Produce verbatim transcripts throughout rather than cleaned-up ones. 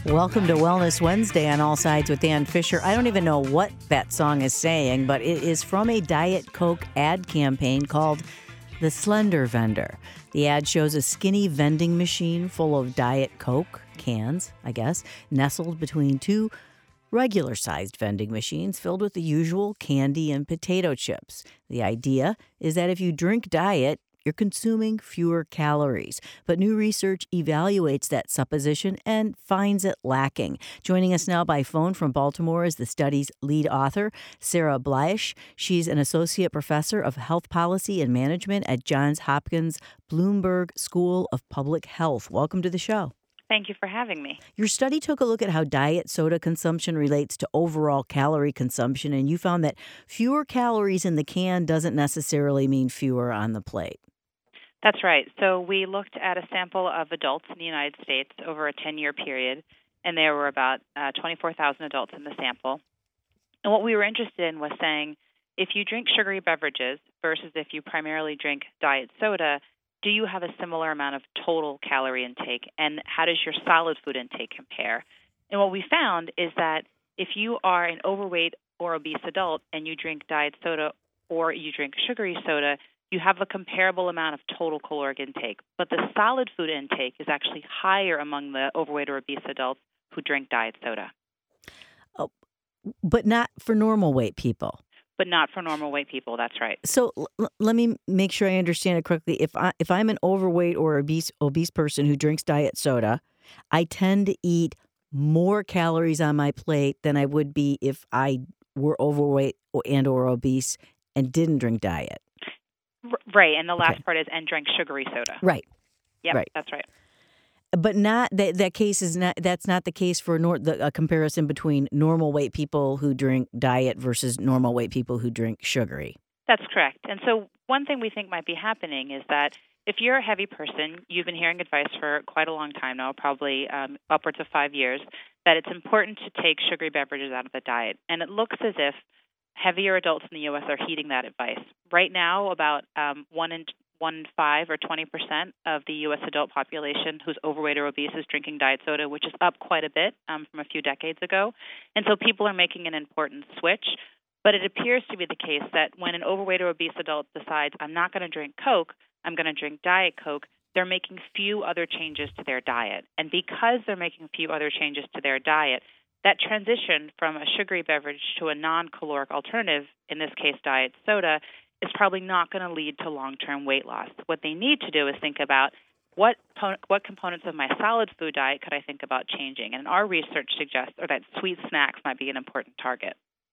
Welcome to Wellness Wednesday on All Sides with Dan Fisher. I don't even know what that song is saying, but it is from a Diet Coke ad campaign called The Slender Vendor. The ad shows a skinny vending machine full of Diet Coke cans, I guess, nestled between two regular-sized vending machines filled with the usual candy and potato chips. The idea is that if you drink Diet, you're consuming fewer calories. But new research evaluates that supposition and finds it lacking. Joining us now by phone from Baltimore is the study's lead author, Sarah Bleisch. She's an associate professor of health policy and management at Johns Hopkins Bloomberg School of Public Health. Welcome to the show. Thank you for having me. Your study took a look at how diet soda consumption relates to overall calorie consumption, and you found that fewer calories in the can doesn't necessarily mean fewer on the plate. That's right. So we looked at a sample of adults in the United States over a ten-year period, and there were about uh, twenty-four thousand adults in the sample. And what we were interested in was saying, if you drink sugary beverages versus if you primarily drink diet soda, do you have a similar amount of total calorie intake, and how does your solid food intake compare? And what we found is that if you are an overweight or obese adult and you drink diet soda or you drink sugary soda, you have a comparable amount of total caloric intake. But the solid food intake is actually higher among the overweight or obese adults who drink diet soda. Oh, but not for normal weight people. But not for normal weight people. That's right. So l- let me make sure I understand it correctly. If I if I'm an overweight or obese obese person who drinks diet soda, I tend to eat more calories on my plate than I would be if I were overweight and or obese and didn't drink diet. Right, and the last okay. part is and drank sugary soda. Right. Yep, right. That's right. But not that that case is not that's not the case for nor, the, a comparison between normal weight people who drink diet versus normal weight people who drink sugary. That's correct. And so one thing we think might be happening is that if you're a heavy person, you've been hearing advice for quite a long time now, probably um, upwards of five years, that it's important to take sugary beverages out of the diet. And it looks as if heavier adults in the U S are heeding that advice. Right now, about um, one in one in five or twenty percent of the U S adult population who's overweight or obese is drinking diet soda, which is up quite a bit um, from a few decades ago. And so people are making an important switch. But it appears to be the case that when an overweight or obese adult decides, I'm not going to drink Coke, I'm going to drink Diet Coke, they're making few other changes to their diet. And because they're making a few other changes to their diet, that transition from a sugary beverage to a non-caloric alternative, in this case diet soda, is probably not going to lead to long-term weight loss. What they need to do is think about what what components of my solid food diet could I think about changing. And our research suggests or that sweet snacks might be an important target.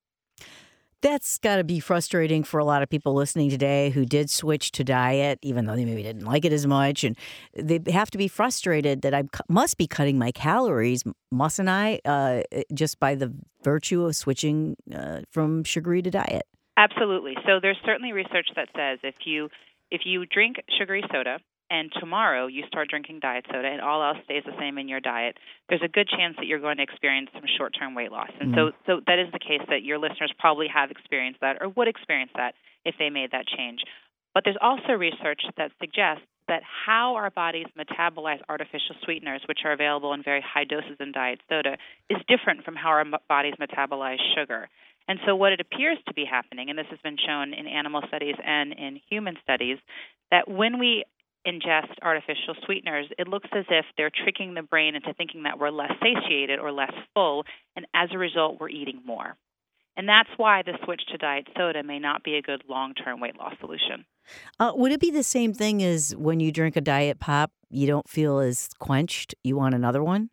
That's got to be frustrating for a lot of people listening today who did switch to diet, even though they maybe didn't like it as much. And they have to be frustrated that I must be cutting my calories, mustn't I, uh, just by the virtue of switching uh, from sugary to diet. Absolutely. So there's certainly research that says if you if you drink sugary soda and tomorrow you start drinking diet soda and all else stays the same in your diet, there's a good chance that you're going to experience some short-term weight loss. And mm-hmm. so so that is the case that your listeners probably have experienced that or would experience that if they made that change. But there's also research that suggests that how our bodies metabolize artificial sweeteners, which are available in very high doses in diet soda, is different from how our bodies metabolize sugar. And so what it appears to be happening, and this has been shown in animal studies and in human studies, that when we ingest artificial sweeteners, it looks as if they're tricking the brain into thinking that we're less satiated or less full, and as a result, we're eating more. And that's why the switch to diet soda may not be a good long-term weight loss solution. Uh, would it be the same thing as when you drink a diet pop, you don't feel as quenched, you want another one?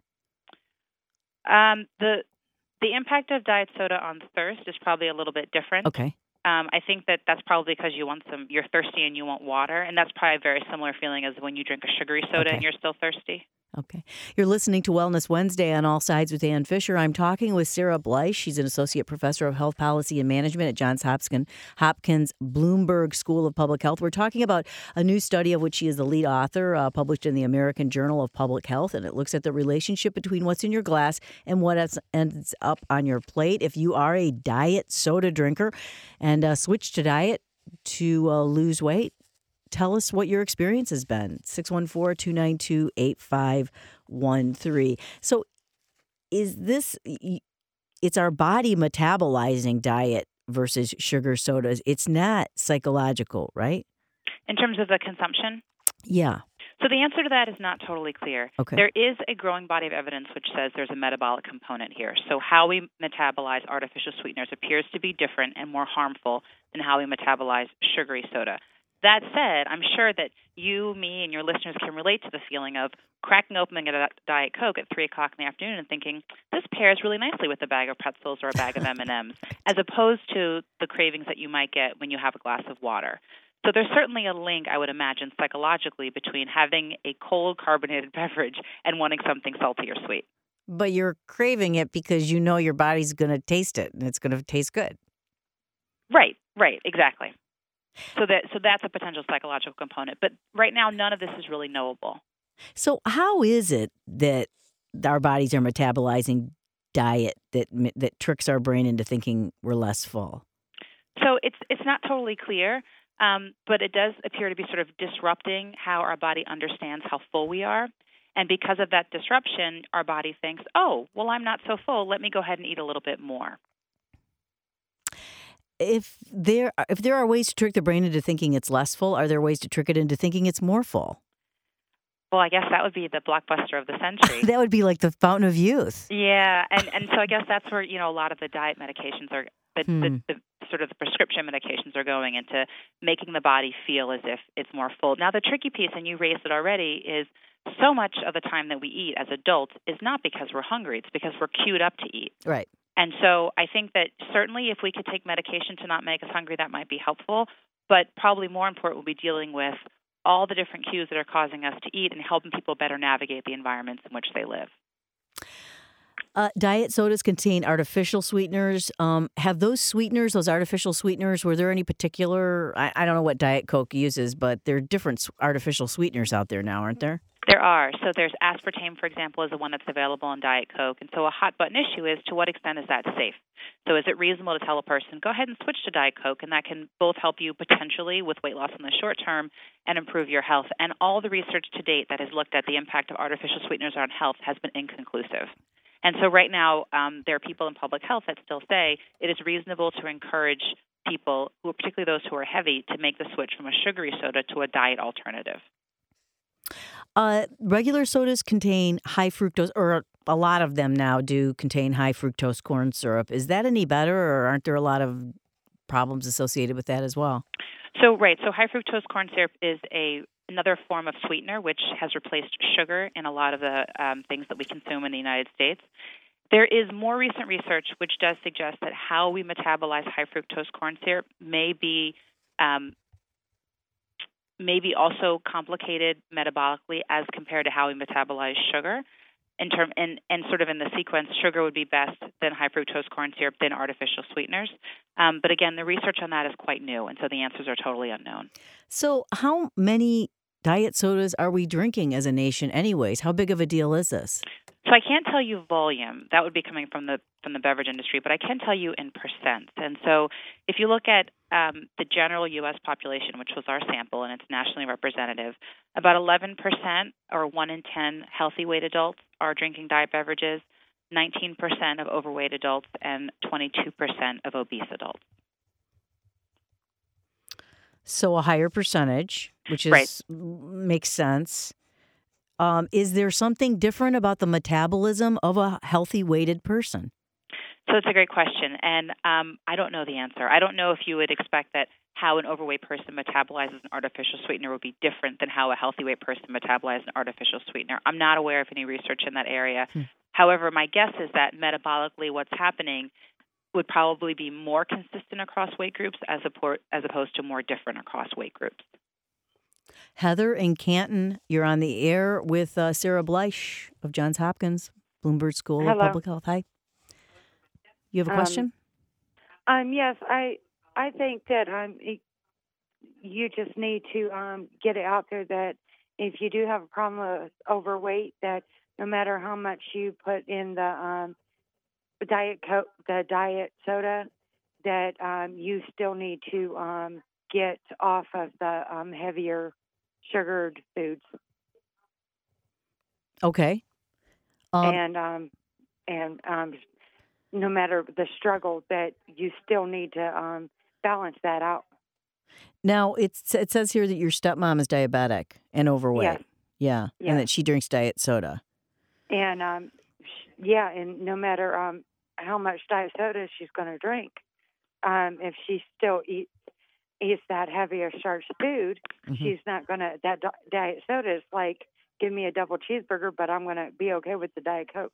Um, the the impact of diet soda on thirst is probably a little bit different. Okay. Um, I think that that's probably because you want some, you're thirsty and you want water, and that's probably a very similar feeling as when you drink a sugary soda okay. and you're still thirsty. Okay. You're listening to Wellness Wednesday on All Sides with Dan Fisher. I'm talking with Sarah Bleisch. She's an associate professor of health policy and management at Johns Hopkins, Hopkins Bloomberg School of Public Health. We're talking about a new study of which she is the lead author, uh, published in the American Journal of Public Health, and it looks at the relationship between what's in your glass and what ends up on your plate. If you are a diet soda drinker and uh, switch to diet to uh, lose weight, tell us what your experience has been. six one four, two nine two, eight five one three. So is this, it's our body metabolizing diet versus sugar sodas. It's not psychological, right? In terms of the consumption? Yeah. So the answer to that is not totally clear. Okay. There is a growing body of evidence which says there's a metabolic component here. So how we metabolize artificial sweeteners appears to be different and more harmful than how we metabolize sugary soda. That said, I'm sure that you, me, and your listeners can relate to the feeling of cracking open a Diet Coke at three o'clock in the afternoon and thinking, this pairs really nicely with a bag of pretzels or a bag of M and M's, as opposed to the cravings that you might get when you have a glass of water. So there's certainly a link, I would imagine, psychologically between having a cold carbonated beverage and wanting something salty or sweet. But you're craving it because you know your body's going to taste it and it's going to taste good. Right, right, exactly. So that so that's a potential psychological component. But right now, none of this is really knowable. So how is it that our bodies are metabolizing diet that that tricks our brain into thinking we're less full? So it's it's not totally clear, um, but it does appear to be sort of disrupting how our body understands how full we are. And because of that disruption, our body thinks, oh, well, I'm not so full. Let me go ahead and eat a little bit more. If there if there are ways to trick the brain into thinking it's less full, are there ways to trick it into thinking it's more full? Well, I guess that would be the blockbuster of the century. That would be like the fountain of youth. Yeah, and, and so I guess that's where, you know, a lot of the diet medications are, the, Hmm. the, the sort of the prescription medications are going into making the body feel as if it's more full. Now, the tricky piece, and you raised it already, is so much of the time that we eat as adults is not because we're hungry. It's because we're queued up to eat. Right. And so I think that certainly if we could take medication to not make us hungry, that might be helpful. But probably more important will be dealing with all the different cues that are causing us to eat and helping people better navigate the environments in which they live. Uh, diet sodas contain artificial sweeteners. Um, have those sweeteners, those artificial sweeteners, were there any particular, I, I don't know what Diet Coke uses, but there are different s- artificial sweeteners out there now, aren't there? There are. So there's aspartame, for example, is the one that's available in Diet Coke. And so a hot button issue is to what extent is that safe? So is it reasonable to tell a person, go ahead and switch to Diet Coke, and that can both help you potentially with weight loss in the short term and improve your health? And all the research to date that has looked at the impact of artificial sweeteners on health has been inconclusive. And so right now, um, there are people in public health that still say it is reasonable to encourage people, who, particularly those who are heavy, to make the switch from a sugary soda to a diet alternative. Uh, regular sodas contain high fructose, or a lot of them now do contain high fructose corn syrup. Is that any better, or aren't there a lot of problems associated with that as well? So, right. So high fructose corn syrup is a another form of sweetener which has replaced sugar in a lot of the um, things that we consume in the United States. There is more recent research which does suggest that how we metabolize high fructose corn syrup may be um, maybe also complicated metabolically as compared to how we metabolize sugar. In term and, and sort of in the sequence, sugar would be best, then high fructose corn syrup, then artificial sweeteners. Um, but again, the research on that is quite new, and so the answers are totally unknown. So how many diet sodas are we drinking as a nation anyways? How big of a deal is this? So I can't tell you volume. That would be coming from the from the beverage industry, but I can tell you in percent. And so if you look at um, the general U S population, which was our sample, and it's nationally representative, about eleven percent or one in ten healthy weight adults are drinking diet beverages, nineteen percent of overweight adults, and twenty-two percent of obese adults. So a higher percentage, which is Right. makes sense. Um, is there something different about the metabolism of a healthy weighted person? So it's a great question, and um, I don't know the answer. I don't know if you would expect that how an overweight person metabolizes an artificial sweetener would be different than how a healthy weight person metabolizes an artificial sweetener. I'm not aware of any research in that area. Hmm. However, my guess is that metabolically what's happening would probably be more consistent across weight groups as, appor- as opposed to more different across weight groups. Heather in Canton, you're on the air with uh, Sarah Bleich of Johns Hopkins, Bloomberg School Hello. of Public Health. Hi. You have a Um, question? Um, yes, I I think that um it, you just need to um get it out there that if you do have a problem with overweight, that no matter how much you put in the um diet coke, the diet soda, that um you still need to um get off of the um heavier sugared foods. Okay. Um, and um and um, no matter the struggle, that you still need to um, balance that out. Now, it's it says here that your stepmom is diabetic and overweight. Yes. Yeah, Yes. and that she drinks diet soda. And um, sh- yeah, and no matter um, how much diet soda she's going to drink, um, if she still eats eats that heavy or starch food, Mhm. she's not going to. That di- diet soda is like, give me a double cheeseburger, but I'm going to be okay with the Diet Coke.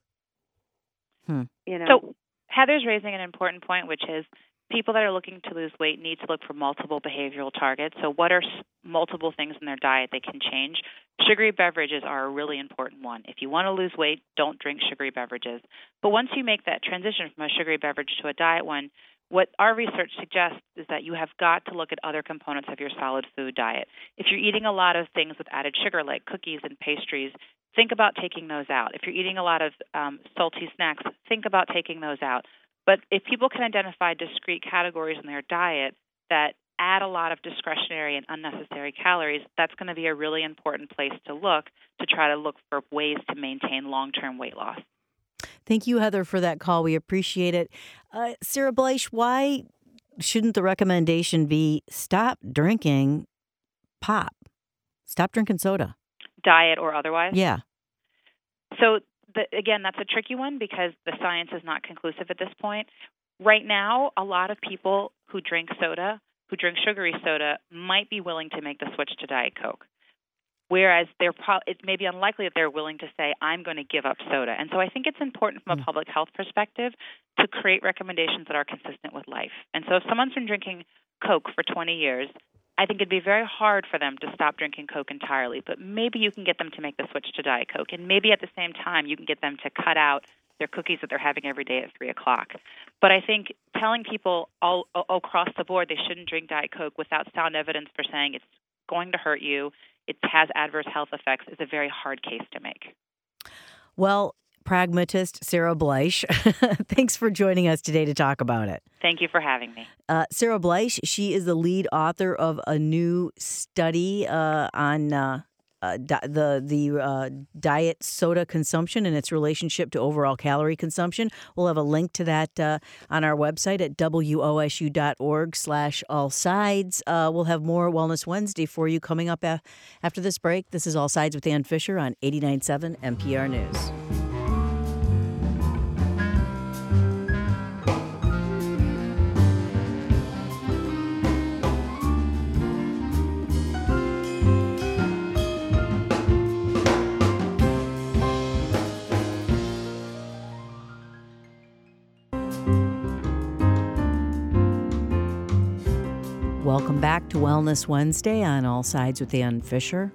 Hmm. You know. So Heather's raising an important point, which is people that are looking to lose weight need to look for multiple behavioral targets. So what are s- multiple things in their diet they can change? Sugary beverages are a really important one. If you want to lose weight, don't drink sugary beverages. But once you make that transition from a sugary beverage to a diet one, what our research suggests is that you have got to look at other components of your solid food diet. If you're eating a lot of things with added sugar, like cookies and pastries, think about taking those out. If you're eating a lot of um, salty snacks, think about taking those out. But if people can identify discrete categories in their diet that add a lot of discretionary and unnecessary calories, that's going to be a really important place to look to try to look for ways to maintain long-term weight loss. Thank you, Heather, for that call. We appreciate it. Uh, Sarah Bleish, why shouldn't the recommendation be stop drinking pop? Stop drinking soda. Diet or otherwise? Yeah. So, the, again, that's a tricky one because the science is not conclusive at this point. Right now, a lot of people who drink soda, who drink sugary soda, might be willing to make the switch to Diet Coke. Whereas they're pro- it may be unlikely that they're willing to say, I'm going to give up soda. And so I think it's important from a public health perspective to create recommendations that are consistent with life. And so if someone's been drinking Coke for twenty years, I think it'd be very hard for them to stop drinking Coke entirely. But maybe you can get them to make the switch to Diet Coke. And maybe at the same time you can get them to cut out their cookies that they're having every day at three o'clock. But I think telling people all, all across the board they shouldn't drink Diet Coke without sound evidence for saying it's going to hurt you, it has adverse health effects, is a very hard case to make. Well, pragmatist Sarah Bleish, thanks for joining us today to talk about it. Thank you for having me. Uh, Sarah Bleish, she is the lead author of a new study uh, on uh, uh, di- the the uh, diet soda consumption and its relationship to overall calorie consumption. We'll have a link to that uh, on our website at W O S U dot org slash all sides. Uh, we'll have more Wellness Wednesday for you coming up a- after this break. This is All Sides with Ann Fisher on eighty-nine point seven N P R News. Welcome back to Wellness Wednesday on All Sides with Ann Fisher.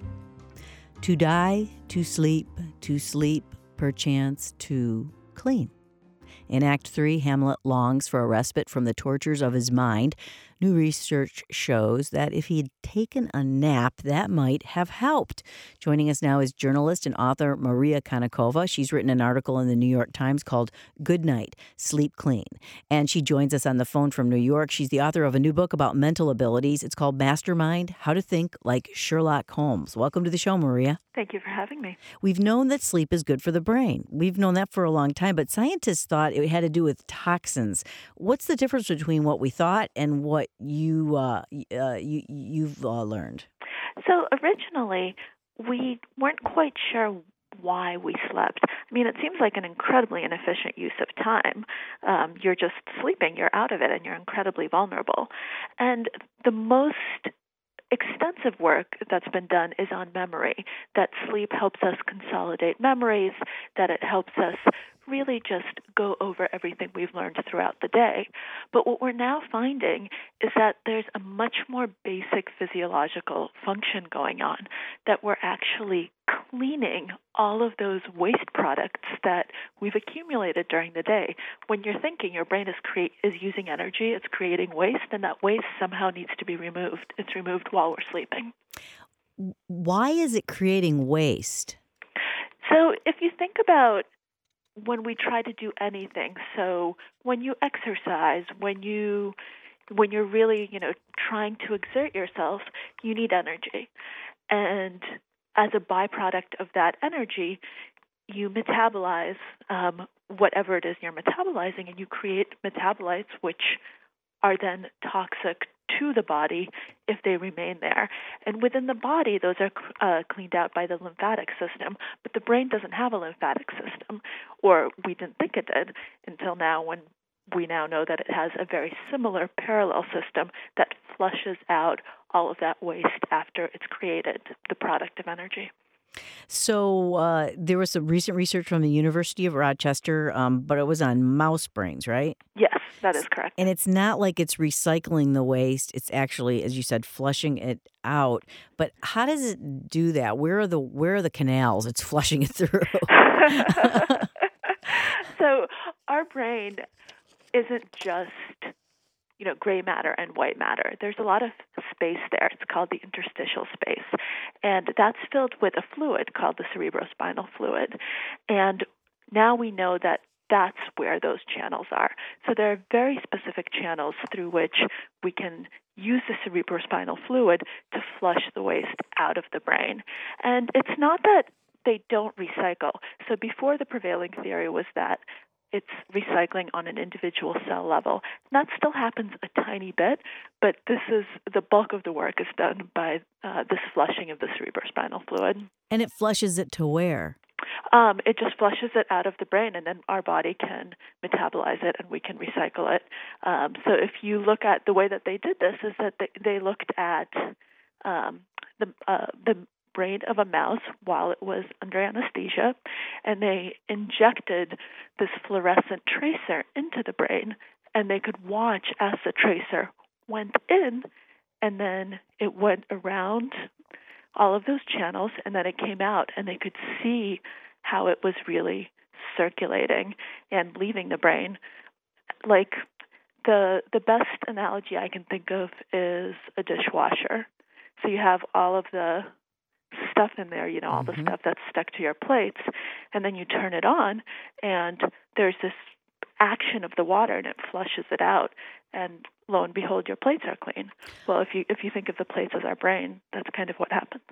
To die, to sleep, to sleep, perchance to clean. In Act three, Hamlet longs for a respite from the tortures of his mind. New research shows that if he'd taken a nap, that might have helped. Joining us now is journalist and author Maria Konnikova. She's written an article in the New York Times called Good Night, Sleep Clean. And she joins us on the phone from New York. She's the author of a new book about mental abilities. It's called Mastermind, How to Think Like Sherlock Holmes. Welcome to the show, Maria. Thank you for having me. We've known that sleep is good for the brain. We've known that for a long time, but scientists thought it had to do with toxins. What's the difference between what we thought and what you uh, uh, you you've uh, learned? So originally, we weren't quite sure why we slept. I mean, it seems like an incredibly inefficient use of time. Um, you're just sleeping, you're out of it, and you're incredibly vulnerable. And the most extensive work that's been done is on memory, that sleep helps us consolidate memories, that it helps us really just go over everything we've learned throughout the day. But what we're now finding is that there's a much more basic physiological function going on, that we're actually cleaning all of those waste products that we've accumulated during the day. When you're thinking, your brain is create is using energy, it's creating waste, and that waste somehow needs to be removed. It's removed while we're sleeping. Why is it creating waste? So if you think about when we try to do anything, so when you exercise, when you when you're really, you know, trying to exert yourself, you need energy. And as a byproduct of that energy, you metabolize um, whatever it is you're metabolizing, and you create metabolites which are then toxic to the body if they remain there. And within the body, those are uh, cleaned out by the lymphatic system, but the brain doesn't have a lymphatic system, or we didn't think it did until now, when we now know that it has a very similar parallel system that flushes out all of that waste after it's created the product of energy. So uh, there was some recent research from the University of Rochester, um, but it was on mouse brains, right? Yes, that is correct. And it's not like it's recycling the waste. It's actually, as you said, flushing it out. But how does it do that? Where are the where are the canals it's flushing it through? So our brain isn't just, you know, gray matter and white matter. There's a lot of space there. It's called the interstitial space. And that's filled with a fluid called the cerebrospinal fluid. And now we know that that's where those channels are. So there are very specific channels through which we can use the cerebrospinal fluid to flush the waste out of the brain. And it's not that they don't recycle. So before, the prevailing theory was that it's recycling on an individual cell level. And that still happens a tiny bit, but this is the bulk of the work is done by uh, this flushing of the cerebrospinal fluid. And it flushes it to where? Um, it just flushes it out of the brain, and then our body can metabolize it, and we can recycle it. Um, so if you look at the way that they did this, is that they, they looked at um, the uh, the brain of a mouse while it was under anesthesia, and they injected this fluorescent tracer into the brain, and they could watch as the tracer went in, and then it went around all of those channels, and then it came out, and they could see how it was really circulating and leaving the brain. Like, the the best analogy I can think of is a dishwasher. So you have all of the stuff in there, you know, all Mm-hmm. the stuff that's stuck to your plates, and then you turn it on, and there's this action of the water, and it flushes it out, and lo and behold, your plates are clean. Well, if you if you think of the plates as our brain, that's kind of what happens.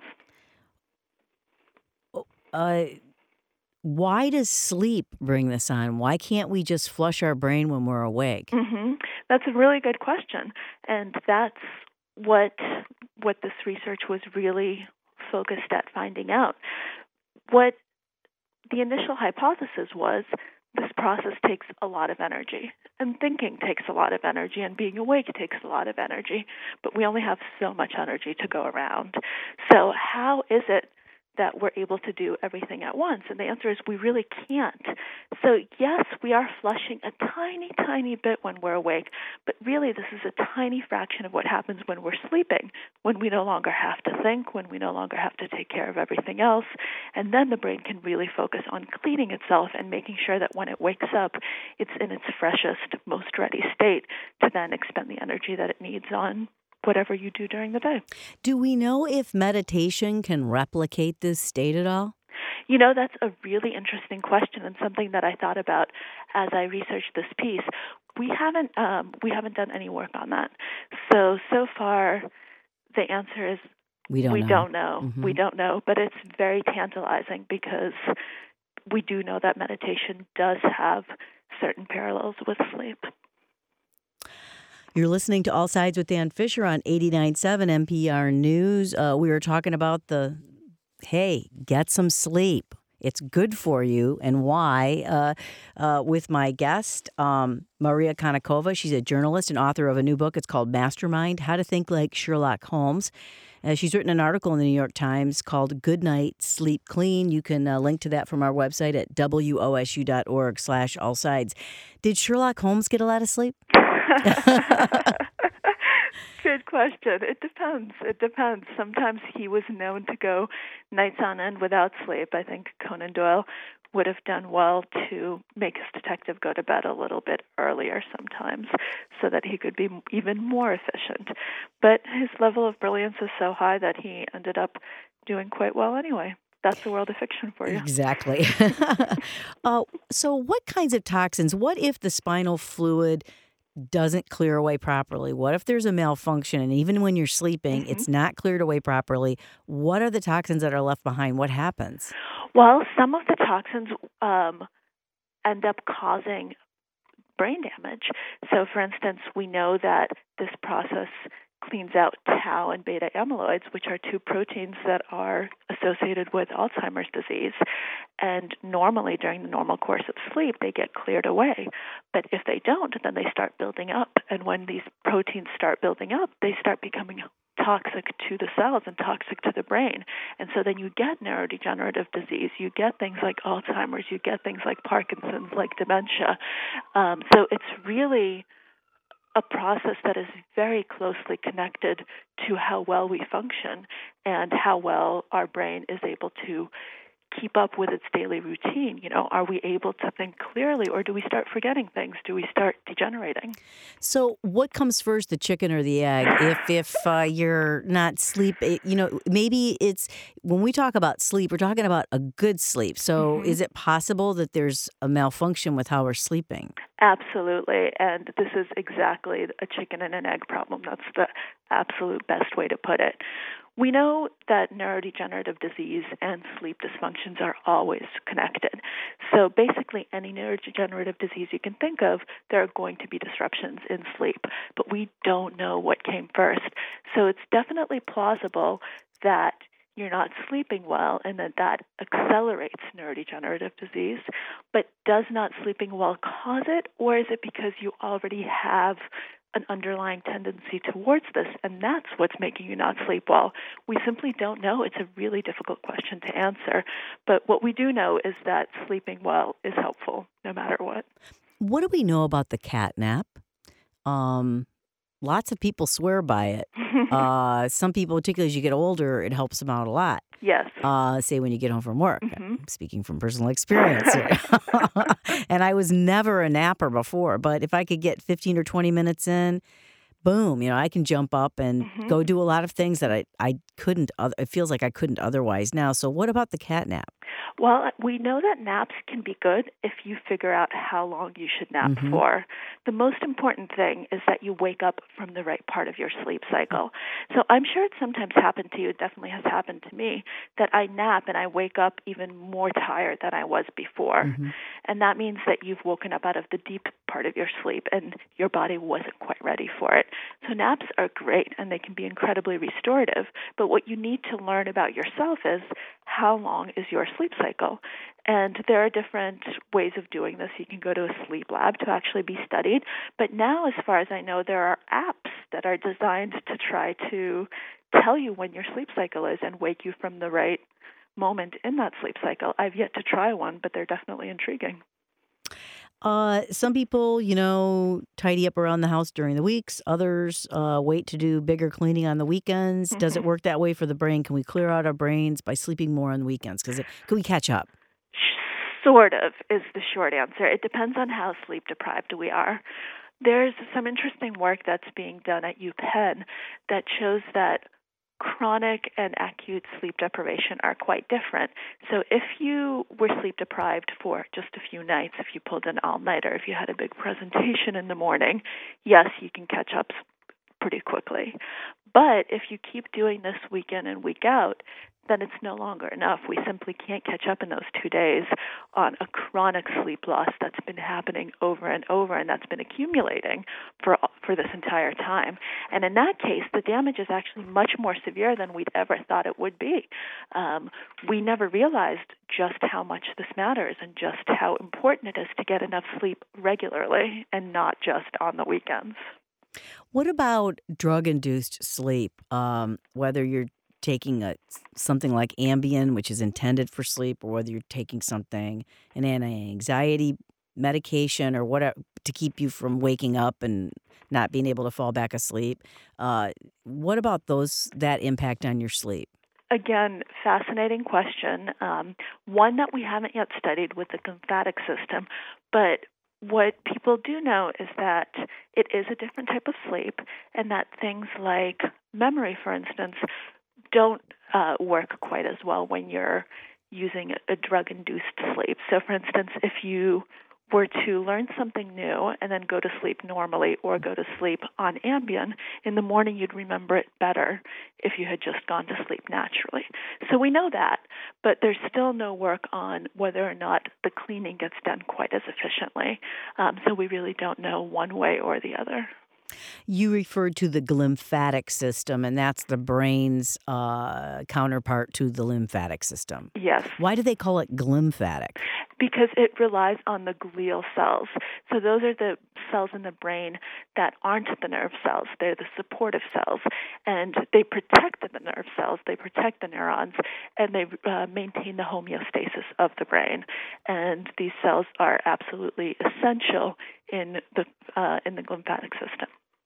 Uh, why does sleep bring this on? Why can't we just flush our brain when we're awake? Mm-hmm. That's a really good question, and that's what what this research was really focused at finding out. What the initial hypothesis was, this process takes a lot of energy, and thinking takes a lot of energy, and being awake takes a lot of energy, but we only have so much energy to go around. So how is it that we're able to do everything at once? And the answer is we really can't. So yes, we are flushing a tiny, tiny bit when we're awake, but really this is a tiny fraction of what happens when we're sleeping, when we no longer have to think, when we no longer have to take care of everything else, and then the brain can really focus on cleaning itself and making sure that when it wakes up, it's in its freshest, most ready state to then expend the energy that it needs on whatever you do during the day. Do we know if meditation can replicate this state at all? You know, that's a really interesting question, and something that I thought about as I researched this piece. We haven't um, we haven't done any work on that. So so far, the answer is we don't we know. don't know. Mm-hmm. We don't know, but it's very tantalizing because we do know that meditation does have certain parallels with sleep. You're listening to All Sides with Dan Fisher on eighty-nine point seven N P R News. Uh, we were talking about the, hey, get some sleep. It's good for you, and why, uh, uh, with my guest, um, Maria Konnikova. She's a journalist and author of a new book. It's called Mastermind, How to Think Like Sherlock Holmes. Uh, she's written an article in the New York Times called Good Night, Sleep Clean. You can uh, link to that from our website at W O S U dot org slash all sides. Did Sherlock Holmes get a lot of sleep? Good question. It depends. It depends. Sometimes he was known to go nights on end without sleep. I think Conan Doyle would have done well to make his detective go to bed a little bit earlier sometimes so that he could be even more efficient. But his level of brilliance is so high that he ended up doing quite well anyway. That's the world of fiction for you. Exactly. uh, so what kinds of toxins, what if the spinal fluid doesn't clear away properly? What if there's a malfunction and even when you're sleeping, Mm-hmm. it's not cleared away properly? What are the toxins that are left behind? What happens? Well, some of the toxins um, end up causing brain damage. So, for instance, we know that this process cleans out tau and beta amyloids, which are two proteins that are associated with Alzheimer's disease. And normally, during the normal course of sleep, they get cleared away. But if they don't, then they start building up. And when these proteins start building up, they start becoming toxic to the cells and toxic to the brain. And so then you get neurodegenerative disease. You get things like Alzheimer's. You get things like Parkinson's, like dementia. Um, so it's really a process that is very closely connected to how well we function and how well our brain is able to keep up with its daily routine. You know, are we able to think clearly, or do we start forgetting things? Do we start degenerating? So, what comes first, the chicken or the egg? If if uh, you're not sleep, you know, maybe it's when we talk about sleep, we're talking about a good sleep. So, Mm-hmm. is it possible that there's a malfunction with how we're sleeping? Absolutely, and this is exactly a chicken and an egg problem. That's the absolute best way to put it. We know that neurodegenerative disease and sleep dysfunctions are always connected. So basically, any neurodegenerative disease you can think of, there are going to be disruptions in sleep, but we don't know what came first. So it's definitely plausible that you're not sleeping well and that that accelerates neurodegenerative disease, but does not sleeping well cause it, or is it because you already have an underlying tendency towards this, and that's what's making you not sleep well? We simply don't know. It's a really difficult question to answer, but what we do know is that sleeping well is helpful no matter what. What do we know about the cat nap? Um, lots of people swear by it. Uh, some people, particularly as you get older, it helps them out a lot. Yes. Uh, say when you get home from work. Mhm. I'm speaking from personal experience here. And I was never a napper before, but if I could get fifteen or twenty minutes in, boom, you know, I can jump up and Mhm. go do a lot of things that I, I couldn't, oth- it feels like I couldn't otherwise now. So what about the cat nap? Well, we know that naps can be good if you figure out how long you should nap Mhm. for. The most important thing is that you wake up from the right part of your sleep cycle. So I'm sure it's sometimes happened to you, it definitely has happened to me, that I nap and I wake up even more tired than I was before. Mhm. And that means that you've woken up out of the deep part of your sleep and your body wasn't quite ready for it. So naps are great and they can be incredibly restorative. But what you need to learn about yourself is how long is your sleep cycle? And there are different ways of doing this. You can go to a sleep lab to actually be studied. But now, as far as I know, there are apps that are designed to try to tell you when your sleep cycle is and wake you from the right moment in that sleep cycle. I've yet to try one, but they're definitely intriguing. Uh, some people, you know, tidy up around the house during the weeks. Others uh, wait to do bigger cleaning on the weekends. Does it work that way for the brain? Can we clear out our brains by sleeping more on the weekends? Because can we catch up? Sort of is the short answer. It depends on how sleep deprived we are. There's some interesting work that's being done at UPenn that shows that chronic and acute sleep deprivation are quite different. So if you were sleep deprived for just a few nights, if you pulled an all-nighter, if you had a big presentation in the morning, yes, you can catch up pretty quickly. But if you keep doing this week in and week out, then it's no longer enough. We simply can't catch up in those two days on a chronic sleep loss that's been happening over and over, and that's been accumulating for for this entire time. And in that case, the damage is actually much more severe than we'd ever thought it would be. Um, we never realized just how much this matters and just how important it is to get enough sleep regularly and not just on the weekends. What about drug-induced sleep? Um, whether you're taking a something like Ambien, which is intended for sleep, or whether you're taking something, an anti-anxiety medication or whatever, to keep you from waking up and not being able to fall back asleep. Uh, what about those that impact on your sleep? Again, fascinating question. Um, one that we haven't yet studied with the lymphatic system, but what people do know is that it is a different type of sleep, and that things like memory, for instance, don't uh, work quite as well when you're using a drug-induced sleep. So, for instance, if you were to learn something new and then go to sleep normally or go to sleep on Ambien, in the morning you'd remember it better if you had just gone to sleep naturally. So we know that, but there's still no work on whether or not the cleaning gets done quite as efficiently. Um, so we really don't know one way or the other. You referred to the glymphatic system, and that's the brain's uh, counterpart to the lymphatic system. Yes. Why do they call it glymphatic? Because it relies on the glial cells. So those are the cells in the brain that aren't the nerve cells. They're the supportive cells. And they protect the nerve cells. They protect the neurons. And they uh, maintain the homeostasis of the brain. And these cells are absolutely essential in the uh, in the glymphatic system.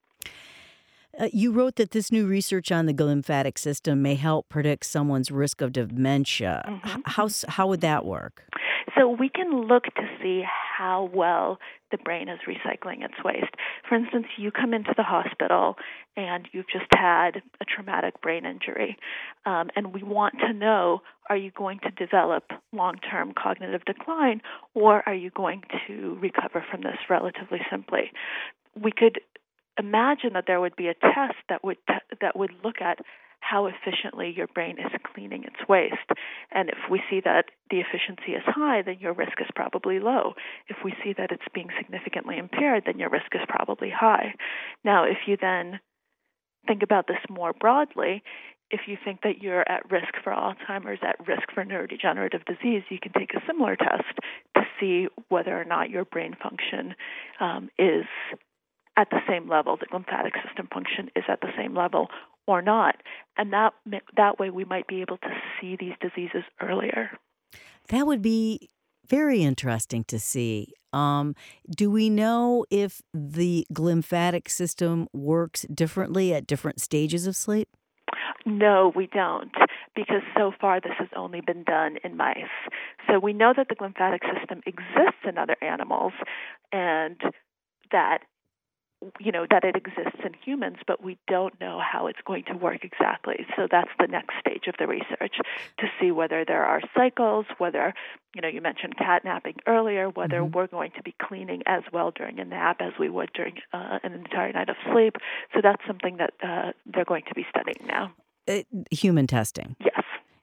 Uh, you wrote that this new research on the glymphatic system may help predict someone's risk of dementia. Mm-hmm. How how would that work? So we can look to see how well the brain is recycling its waste. For instance, you come into the hospital and you've just had a traumatic brain injury, um, and we want to know, are you going to develop long-term cognitive decline, or are you going to recover from this relatively simply? We could imagine that there would be a test that would t- that would look at how efficiently your brain is cleaning its waste. And if we see that the efficiency is high, then your risk is probably low. If we see that it's being significantly impaired, then your risk is probably high. Now, if you then think about this more broadly, if you think that you're at risk for Alzheimer's, at risk for neurodegenerative disease, you can take a similar test to see whether or not your brain function um, is at the same level, the lymphatic system function is at the same level or not. And that that way we might be able to see these diseases earlier. That would be very interesting to see. Um, do we know if the glymphatic system works differently at different stages of sleep? No, we don't, because so far this has only been done in mice. So we know that the glymphatic system exists in other animals and that you know, that it exists in humans, but we don't know how it's going to work exactly. So that's the next stage of the research, to see whether there are cycles, whether, you know, you mentioned cat napping earlier, whether mm-hmm. we're going to be cleaning as well during a nap as we would during uh, an entire night of sleep. So that's something that uh, they're going to be studying now. Uh, human testing? Yes.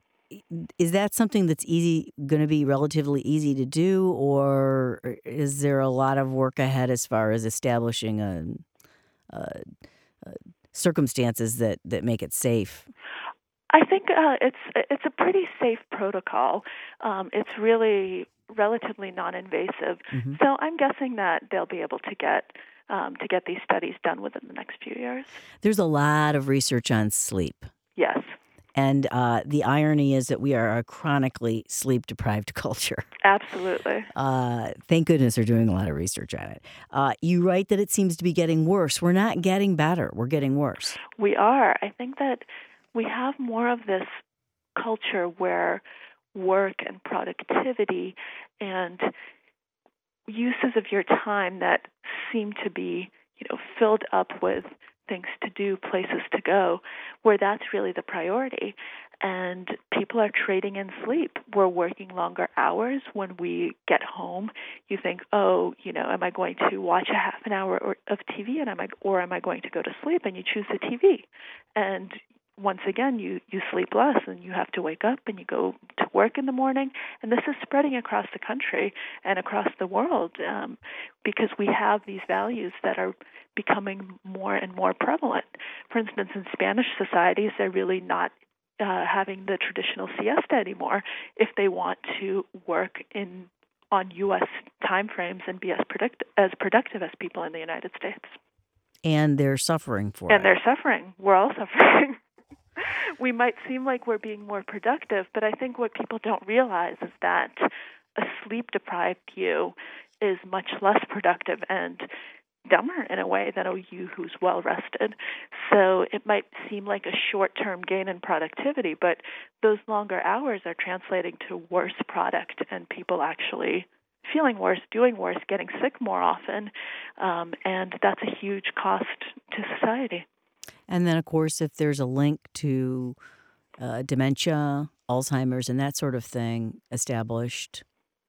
Is that something that's easy, going to be relatively easy to do, or is there a lot of work ahead as far as establishing a, a, a circumstances that, that make it safe? I think uh, it's it's a pretty safe protocol. Um, it's really relatively non-invasive, mm-hmm. so I'm guessing that they'll be able to get um, to get these studies done within the next few years. There's a lot of research on sleep. Yes. And uh, the irony is that we are a chronically sleep-deprived culture. Absolutely. Uh, thank goodness they're doing a lot of research on it. Uh, you write that it seems to be getting worse. We're not getting better. We're getting worse. We are. I think that we have more of this culture where work and productivity and uses of your time that seem to be, you know, filled up with things to do, places to go, where that's really the priority. And people are trading in sleep. We're working longer hours. When we get home, you think, oh, you know, am I going to watch a half an hour or, of T V and am I, or am I going to go to sleep? And you choose the T V. And once again, you, you sleep less and you have to wake up and you go to work in the morning. And this is spreading across the country and across the world um, because we have these values that are becoming more and more prevalent. For instance, in Spanish societies, they're really not uh, having the traditional siesta anymore if they want to work in on U S time frames and be as product- as productive as people in the United States. And they're suffering for and it. And they're suffering. We're all suffering. We might seem like we're being more productive, but I think what people don't realize is that a sleep-deprived you is much less productive and dumber in a way than a you who's well-rested. So it might seem like a short-term gain in productivity, but those longer hours are translating to worse product and people actually feeling worse, doing worse, getting sick more often, um, and that's a huge cost to society. And then, of course, if there's a link to uh, dementia, Alzheimer's, and that sort of thing established,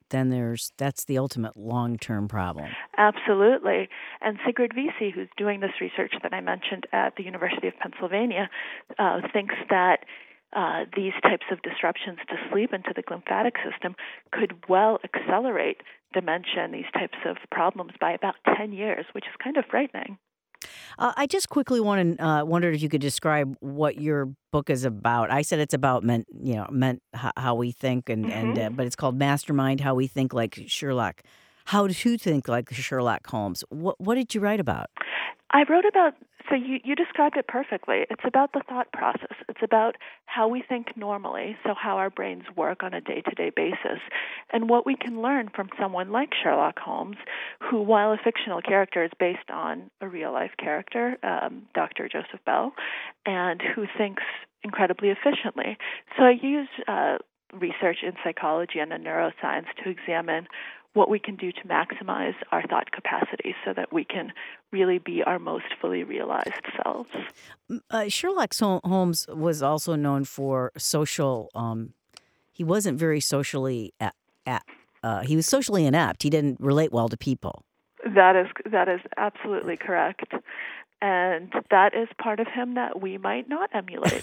then there's that's the ultimate long-term problem. Absolutely. And Sigrid Vici, who's doing this research that I mentioned at the University of Pennsylvania, uh, thinks that uh, these types of disruptions to sleep and to the lymphatic system could well accelerate dementia and these types of problems by about ten years, which is kind of frightening. Uh, I just quickly wanted, uh, wondered if you could describe what your book is about. I said it's about men, you know, men, how, how we think, and, Mm-hmm. and uh, but it's called Mastermind: How We Think Like Sherlock. How to think like Sherlock Holmes. What what did you write about? I wrote about, so you, you described it perfectly. It's about the thought process. It's about how we think normally, so how our brains work on a day-to-day basis, and what we can learn from someone like Sherlock Holmes, who, while a fictional character, is based on a real-life character, um, Doctor Joseph Bell, and who thinks incredibly efficiently. So I use uh, research in psychology and in neuroscience to examine what we can do to maximize our thought capacity so that we can really be our most fully realized selves. Uh, Sherlock Holmes was also known for social. Um, he wasn't very socially. A- a- uh, he was socially inept. He didn't relate well to people. That is that is absolutely correct, and that is part of him that we might not emulate.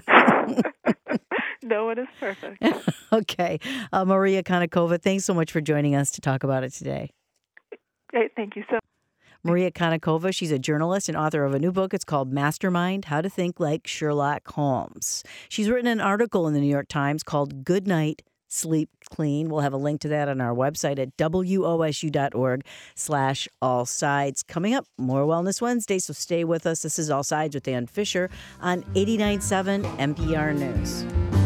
No one is perfect. Okay. Uh, Maria Konnikova, thanks so much for joining us to talk about it today. Great. Thank you so much. Maria Konnikova, she's a journalist and author of a new book. It's called Mastermind: How to Think Like Sherlock Holmes. She's written an article in the New York Times called Good Night, Sleep Clean. We'll have a link to that on our website at wosu.org slash all sides. Coming up, more Wellness Wednesday, so stay with us. This is All Sides with Ann Fisher on eighty-nine point seven N P R News.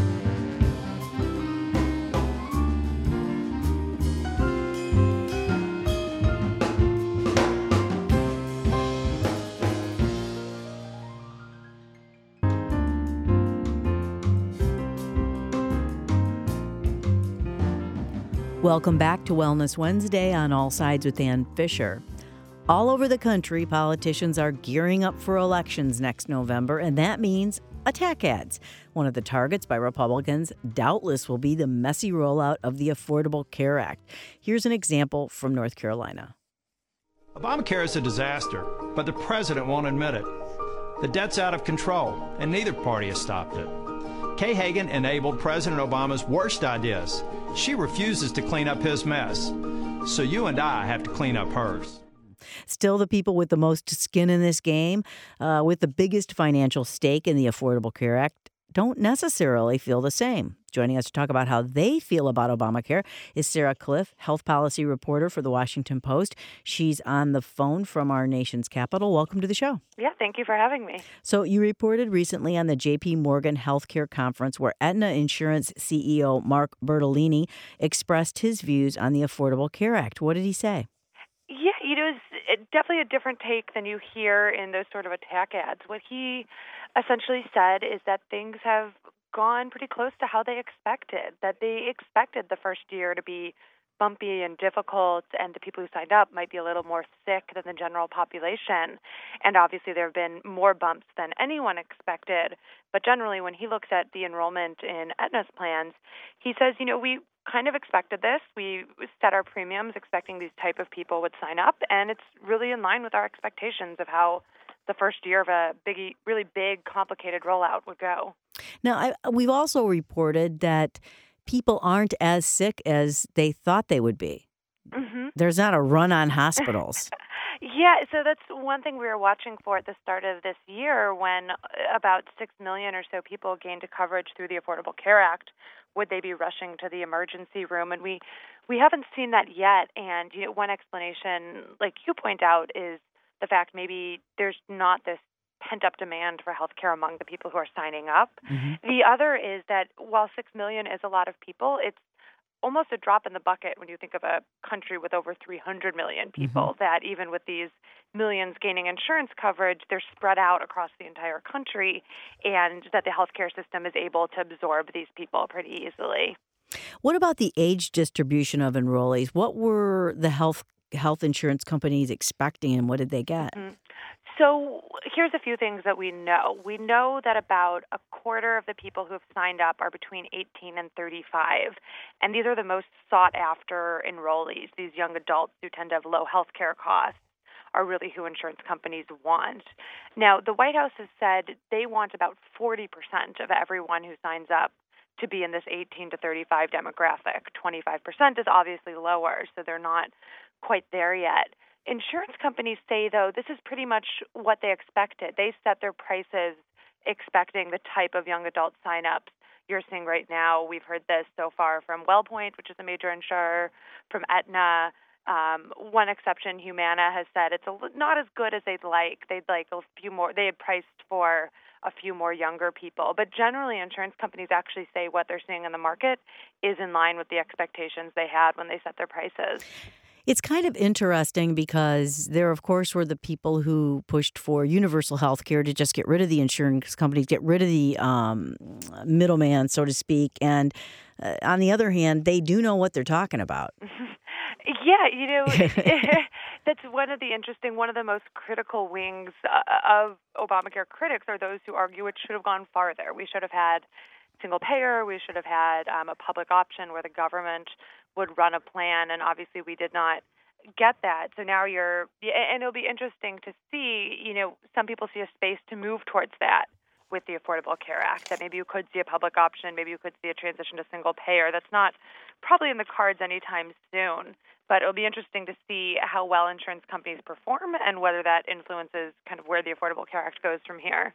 Welcome back to Wellness Wednesday on All Sides with Ann Fisher. All over the country, politicians are gearing up for elections next November, and that means attack ads. One of the targets by Republicans doubtless will be the messy rollout of the Affordable Care Act. Here's an example from North Carolina. Obamacare is a disaster, but the president won't admit it. The debt's out of control, and neither party has stopped it. Kay Hagan enabled President Obama's worst ideas. She refuses to clean up his mess. So you and I have to clean up hers. Still, the people with the most skin in this game, uh, with the biggest financial stake in the Affordable Care Act, don't necessarily feel the same. Joining us to talk about how they feel about Obamacare is Sarah Kliff, health policy reporter for The Washington Post. She's on the phone from our nation's capital. Welcome to the show. Yeah, thank you for having me. So you reported recently on the J P Morgan Healthcare Conference where Aetna Insurance C E O Mark Bertolini expressed his views on the Affordable Care Act. What did he say? Yeah, you know, it's definitely a different take than you hear in those sort of attack ads. What he essentially said is that things have gone pretty close to how they expected, that they expected the first year to be bumpy and difficult, and the people who signed up might be a little more sick than the general population. And obviously there have been more bumps than anyone expected. But generally, when he looks at the enrollment in Aetna's plans, he says, you know, we kind of expected this. We set our premiums expecting these type of people would sign up, and it's really in line with our expectations of how the first year of a big, really big, complicated rollout would go. Now, I, we've also reported that people aren't as sick as they thought they would be. Mm-hmm. There's not a run on hospitals. Yeah, so that's one thing we were watching for at the start of this year when about six million or so people gained coverage through the Affordable Care Act. Would they be rushing to the emergency room? And we, we haven't seen that yet. And you know, one explanation, like you point out, is the fact maybe there's not this pent-up demand for health care among the people who are signing up. Mm-hmm. The other is that while six million is a lot of people, it's almost a drop in the bucket when you think of a country with over three hundred million people, mm-hmm. that even with these millions gaining insurance coverage, they're spread out across the entire country, and that the healthcare system is able to absorb these people pretty easily. What about the age distribution of enrollees? What were the health health insurance companies expecting, and what did they get? Mm-hmm. So here's a few things that we know. We know that about a quarter of the people who have signed up are between eighteen and thirty-five, and these are the most sought-after enrollees. These young adults who tend to have low health care costs are really who insurance companies want. Now, the White House has said they want about forty percent of everyone who signs up to be in this eighteen to thirty-five demographic. twenty-five percent is obviously lower, so they're not quite there yet. Insurance companies say, though, this is pretty much what they expected. They set their prices expecting the type of young adult signups you're seeing right now. We've heard this so far from WellPoint, which is a major insurer, from Aetna. Um, one exception, Humana, has said it's a, not as good as they'd like. They'd like a few more. They had priced for a few more younger people. But generally, insurance companies actually say what they're seeing in the market is in line with the expectations they had when they set their prices. It's kind of interesting because there, of course, were the people who pushed for universal health care to just get rid of the insurance companies, get rid of the um, middleman, so to speak. And uh, on the other hand, they do know what they're talking about. Yeah, you know, that's one of the interesting, one of the most critical wings of Obamacare critics are those who argue it should have gone farther. We should have had single payer. We should have had um, a public option where the government would run a plan, and obviously we did not get that. So now you're, and it'll be interesting to see, you know, some people see a space to move towards that with the Affordable Care Act, that maybe you could see a public option, maybe you could see a transition to single payer. That's not probably in the cards anytime soon, but it'll be interesting to see how well insurance companies perform and whether that influences kind of where the Affordable Care Act goes from here.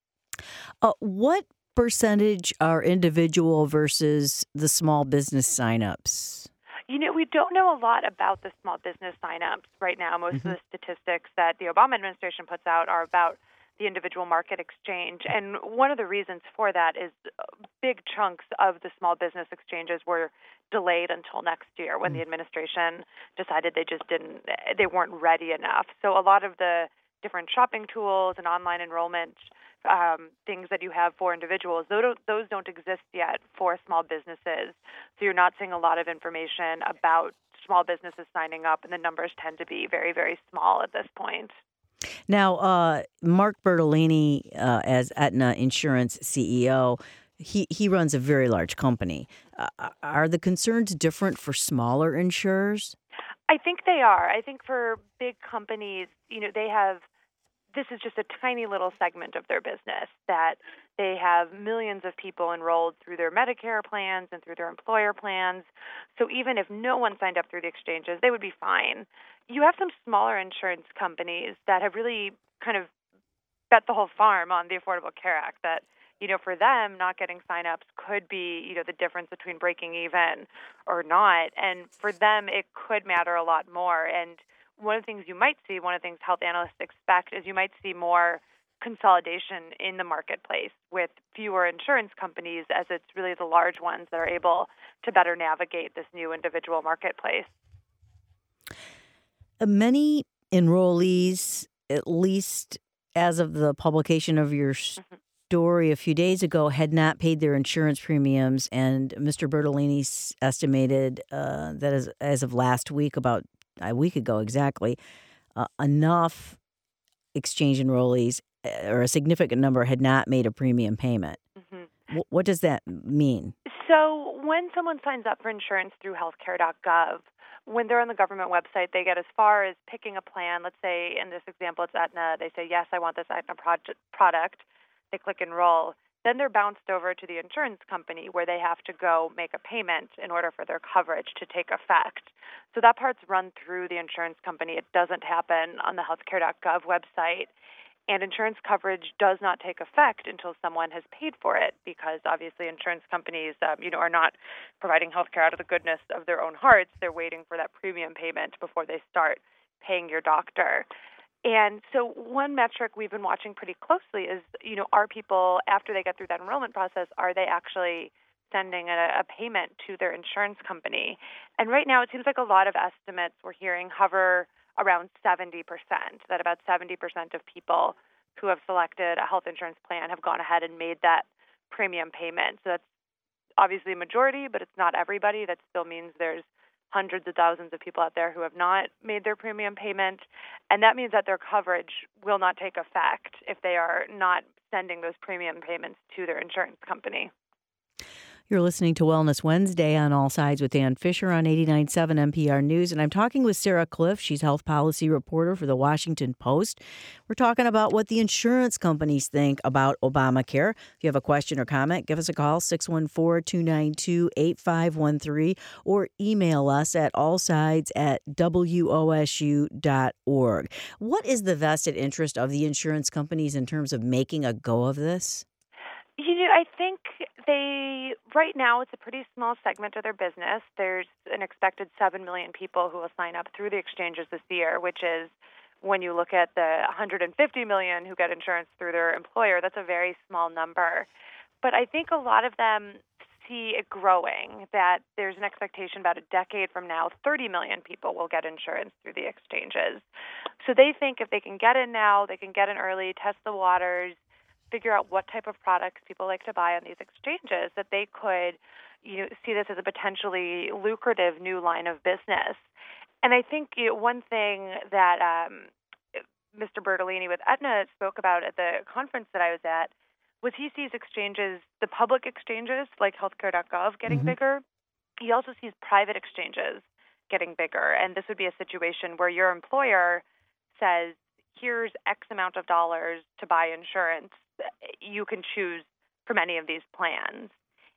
Uh, what percentage are individual versus the small business signups? You know, we don't know a lot about the small business signups right now. Most mm-hmm. of the statistics that the Obama administration puts out are about the individual market exchange. And one of the reasons for that is big chunks of the small business exchanges were delayed until next year when mm-hmm. the administration decided they just didn't, they weren't ready enough. So a lot of the different shopping tools and online enrollment Um, things that you have for individuals, those don't, those don't exist yet for small businesses. So you're not seeing a lot of information about small businesses signing up, and the numbers tend to be very, very small at this point. Now, uh, Mark Bertolini, uh, as Aetna Insurance C E O, he, he runs a very large company. Uh, are the concerns different for smaller insurers? I think they are. I think for big companies, you know, they have this is just a tiny little segment of their business, that they have millions of people enrolled through their Medicare plans and through their employer plans. So even if no one signed up through the exchanges, they would be fine. You have some smaller insurance companies that have really kind of bet the whole farm on the Affordable Care Act, that, you know, for them, not getting signups could be, you know, the difference between breaking even or not. And for them, it could matter a lot more. And one of the things you might see, one of the things health analysts expect, is you might see more consolidation in the marketplace with fewer insurance companies, as it's really the large ones that are able to better navigate this new individual marketplace. Many enrollees, at least as of the publication of your Mm-hmm. story a few days ago, had not paid their insurance premiums, and Mister Bertolini estimated uh, that as, as of last week, about a week ago exactly, uh, enough exchange enrollees, or a significant number, had not made a premium payment. Mm-hmm. W- what does that mean? So when someone signs up for insurance through healthcare dot gov, when they're on the government website, they get as far as picking a plan. Let's say in this example, it's Aetna. They say, yes, I want this Aetna project, product. They click enroll. Then they're bounced over to the insurance company where they have to go make a payment in order for their coverage to take effect. So that part's run through the insurance company. It doesn't happen on the healthcare dot gov website. And insurance coverage does not take effect until someone has paid for it, because obviously insurance companies, um, you know, are not providing healthcare out of the goodness of their own hearts. They're waiting for that premium payment before they start paying your doctor. And so one metric we've been watching pretty closely is, you know, are people, after they get through that enrollment process, are they actually sending a, a payment to their insurance company? And right now it seems like a lot of estimates we're hearing hover around seventy percent, that about seventy percent of people who have selected a health insurance plan have gone ahead and made that premium payment. So that's obviously a majority, but it's not everybody. That still means there's hundreds of thousands of people out there who have not made their premium payment, and that means that their coverage will not take effect if they are not sending those premium payments to their insurance company. You're listening to Wellness Wednesday on All Sides with Ann Fisher on eighty-nine point seven N P R News. And I'm talking with Sarah Cliff. She's health policy reporter for the Washington Post. We're talking about what the insurance companies think about Obamacare. If you have a question or comment, give us a call, six one four, two nine two, eight five one three, or email us at allsides at W O S U dot org. What is the vested interest of the insurance companies in terms of making a go of this? You know, I think they, right now, it's a pretty small segment of their business. There's an expected seven million people who will sign up through the exchanges this year, which is, when you look at the one hundred fifty million who get insurance through their employer, that's a very small number. But I think a lot of them see it growing, that there's an expectation about a decade from now, thirty million people will get insurance through the exchanges. So they think if they can get in now, they can get in early, test the waters, figure out what type of products people like to buy on these exchanges, that they could, you know, see this as a potentially lucrative new line of business. And I think, you know, one thing that um, Mister Bertolini with Aetna spoke about at the conference that I was at was he sees exchanges, the public exchanges like healthcare dot gov, getting mm-hmm. bigger. He also sees private exchanges getting bigger. And this would be a situation where your employer says, here's X amount of dollars to buy insurance. You can choose from any of these plans.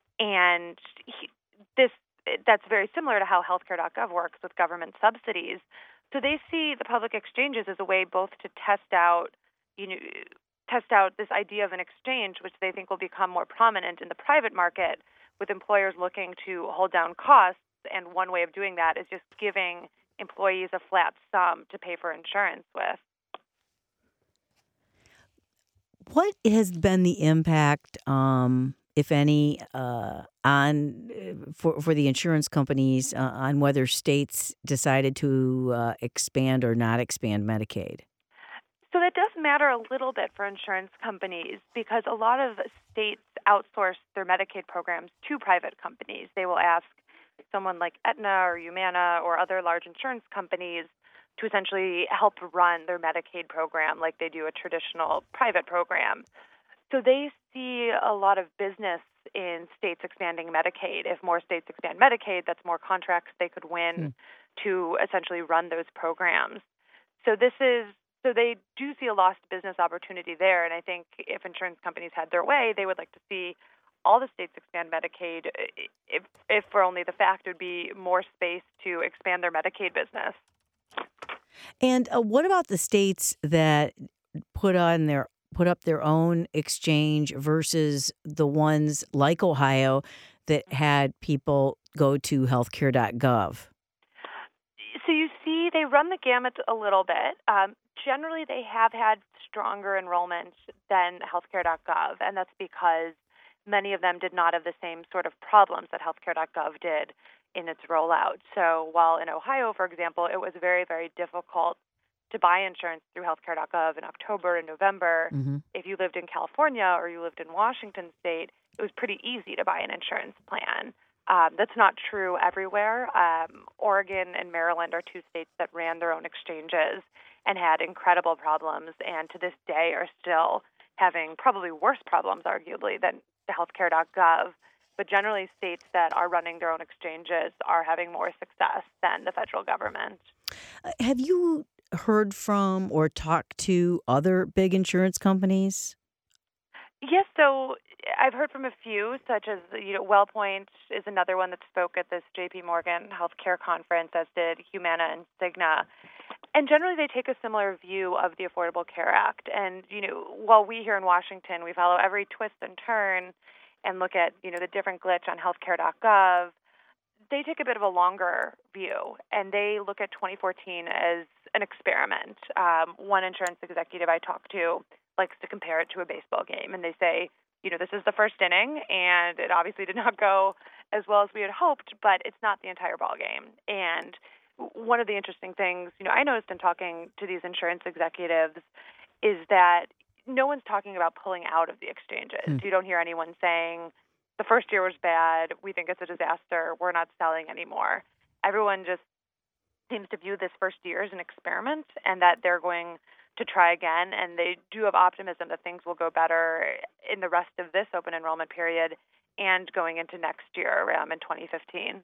And he, this that's very similar to how healthcare dot gov works with government subsidies. So they see the public exchanges as a way both to test out, you know, test out this idea of an exchange, which they think will become more prominent in the private market, with employers looking to hold down costs. And one way of doing that is just giving employees a flat sum to pay for insurance with. What has been the impact, um, if any, uh, on for for the insurance companies uh, on whether states decided to uh, expand or not expand Medicaid? So that does matter a little bit for insurance companies, because a lot of states outsource their Medicaid programs to private companies. They will ask someone like Aetna or Humana or other large insurance companies to essentially help run their Medicaid program like they do a traditional private program. So they see a lot of business in states expanding Medicaid. If more states expand Medicaid, that's more contracts they could win mm. to essentially run those programs. So this is so they do see a lost business opportunity there. And I think if insurance companies had their way, they would like to see all the states expand Medicaid. If, if for only the fact, it would be more space to expand their Medicaid business. And uh, what about the states that put on their put up their own exchange versus the ones like Ohio that had people go to healthcare dot gov? So you see, they run the gamut a little bit. Um, generally, they have had stronger enrollment than healthcare dot gov, and that's because many of them did not have the same sort of problems that healthcare dot gov did in its rollout. So while in Ohio, for example, it was very, very difficult to buy insurance through healthcare dot gov in October and November, mm-hmm. if you lived in California or you lived in Washington State, it was pretty easy to buy an insurance plan. Um, that's not true everywhere. Um, Oregon and Maryland are two states that ran their own exchanges and had incredible problems, and to this day are still having probably worse problems, arguably, than the healthcare dot gov. But generally, states that are running their own exchanges are having more success than the federal government. Uh, have you heard from or talked to other big insurance companies? Yes, so I've heard from a few, such as, you know, WellPoint is another one that spoke at this J P Morgan healthcare conference, as did Humana and Cigna. And generally, they take a similar view of the Affordable Care Act. And, you know, while we here in Washington, we follow every twist and turn and look at, you know, the different glitch on healthcare dot gov, they take a bit of a longer view, and they look at twenty fourteen as an experiment. Um, one insurance executive I talked to likes to compare it to a baseball game, and they say, you know, this is the first inning, and it obviously did not go as well as we had hoped, but it's not the entire ball game. And one of the interesting things, you know, I noticed in talking to these insurance executives is that no one's talking about pulling out of the exchanges. Mm. You don't hear anyone saying, the first year was bad, we think it's a disaster, we're not selling anymore. everyone just seems to view this first year as an experiment and that they're going to try again. And they do have optimism that things will go better in the rest of this open enrollment period and going into next year um, in twenty fifteen.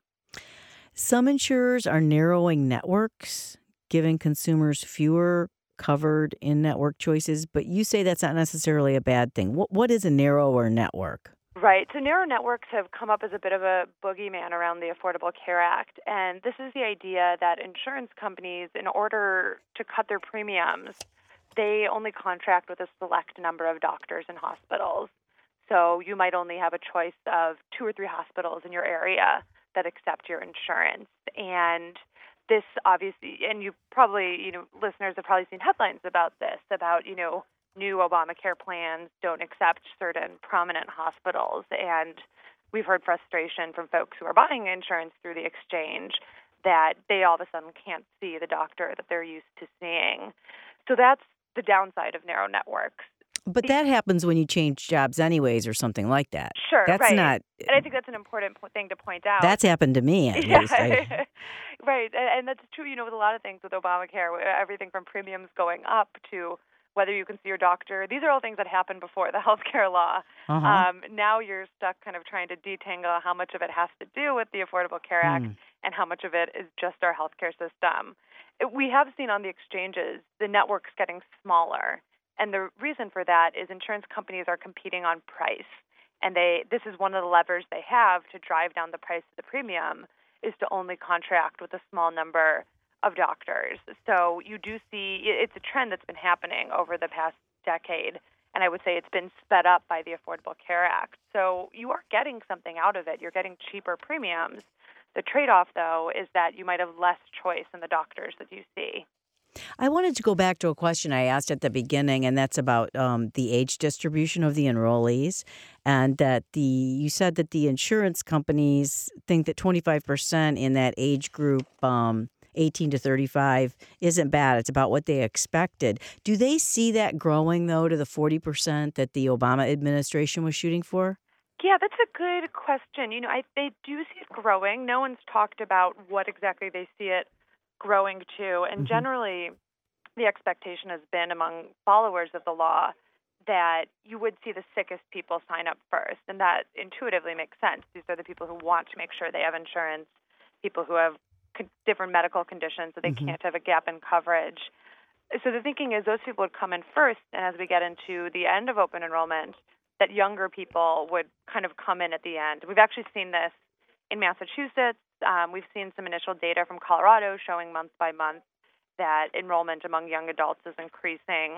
Some insurers are narrowing networks, giving consumers fewer covered in-network choices, but you say that's not necessarily a bad thing. What What is a narrower network? Right. So narrow networks have come up as a bit of a boogeyman around the Affordable Care Act. And this is the idea that insurance companies, in order to cut their premiums, they only contract with a select number of doctors and hospitals. So you might only have a choice of two or three hospitals in your area that accept your insurance. And this obviously, and you probably, you know, listeners have probably seen headlines about this, about, you know, new Obamacare plans don't accept certain prominent hospitals. And we've heard frustration from folks who are buying insurance through the exchange that they all of a sudden can't see the doctor that they're used to seeing. So that's the downside of narrow networks. But that happens when you change jobs anyways or something like that. Sure, that's right. not. And I think that's an important thing to point out. That's happened to me, at yeah. least. I, right, and that's true, you know, with a lot of things with Obamacare, everything from premiums going up to whether you can see your doctor. These are all things that happened before the health care law. uh-huh. Um, now you're stuck kind of trying to detangle how much of it has to do with the Affordable Care Act mm. and how much of it is just our healthcare system. We have seen on the exchanges the networks getting smaller. And the reason for that is insurance companies are competing on price. And they this is one of the levers they have to drive down the price of the premium, is to only contract with a small number of doctors. So you do see it's a trend that's been happening over the past decade. And I would say it's been sped up by the Affordable Care Act. So you are getting something out of it. You're getting cheaper premiums. The trade-off, though, is that you might have less choice in the doctors that you see. I wanted to go back to a question I asked at the beginning, and that's about um, the age distribution of the enrollees, and that the you said that the insurance companies think that twenty-five percent in that age group, um, eighteen to thirty-five, isn't bad. It's about what they expected. Do they see that growing, though, to the forty percent that the Obama administration was shooting for? Yeah, that's a good question. You know, I, they do see it growing. No one's talked about what exactly they see it growing to. And mm-hmm. generally, the expectation has been among followers of the law that you would see the sickest people sign up first. And that intuitively makes sense. These are the people who want to make sure they have insurance, people who have con- different medical conditions so they mm-hmm. can't have a gap in coverage. So the thinking is those people would come in first, and as we get into the end of open enrollment, that younger people would kind of come in at the end. We've actually seen this in Massachusetts. Um, we've seen some initial data from Colorado showing month by month that enrollment among young adults is increasing.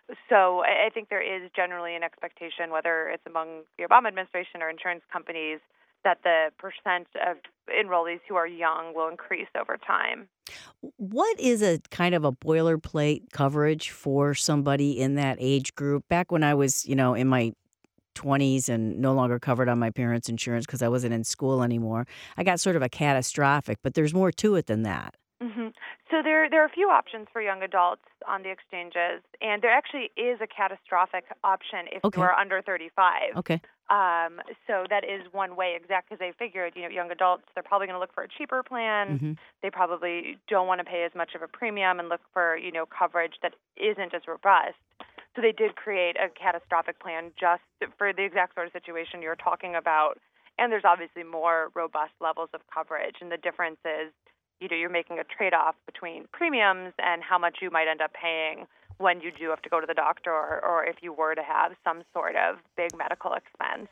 So I think there is generally an expectation, whether it's among the Obama administration or insurance companies, that the percent of enrollees who are young will increase over time. What is a kind of a boilerplate coverage for somebody in that age group? Back when I was, you know, in my twenties and no longer covered on my parents' insurance because I wasn't in school anymore, I got sort of a catastrophic, but there's more to it than that. Mm-hmm. So there, there are a few options for young adults on the exchanges, and there actually is a catastrophic option if okay. you are under thirty-five. Okay. Um, so that is one way, exact because they figured, you know, young adults, they're probably going to look for a cheaper plan. Mm-hmm. They probably don't want to pay as much of a premium and look for, you know, coverage that isn't as robust. So they did create a catastrophic plan just for the exact sort of situation you're talking about. And there's obviously more robust levels of coverage. And the difference is, you know, you're making a trade-off between premiums and how much you might end up paying when you do have to go to the doctor or, or if you were to have some sort of big medical expense.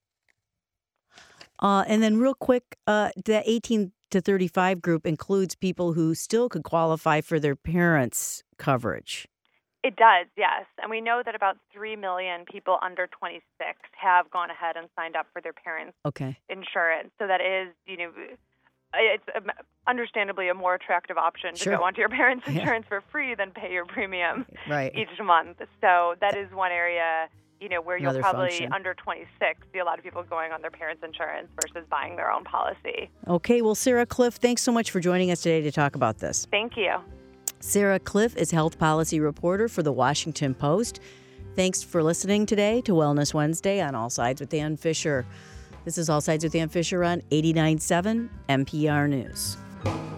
Uh, and then real quick, uh, the eighteen to thirty-five group includes people who still could qualify for their parents' coverage. It does, yes. And we know that about three million people under twenty-six have gone ahead and signed up for their parents' okay. insurance. So that is, you know, it's understandably a more attractive option sure. to go onto your parents' insurance yeah. for free than pay your premium right. each month. So that is one area, you know, where Another you'll probably, function. under twenty-six, see a lot of people going on their parents' insurance versus buying their own policy. Okay, well, Sarah Kliff, thanks so much for joining us today to talk about this. Thank you. Sarah Kliff is health policy reporter for The Washington Post. Thanks for listening today to Wellness Wednesday on All Sides with Ann Fisher. This is All Sides with Ann Fisher on eighty-nine point seven N P R News. com.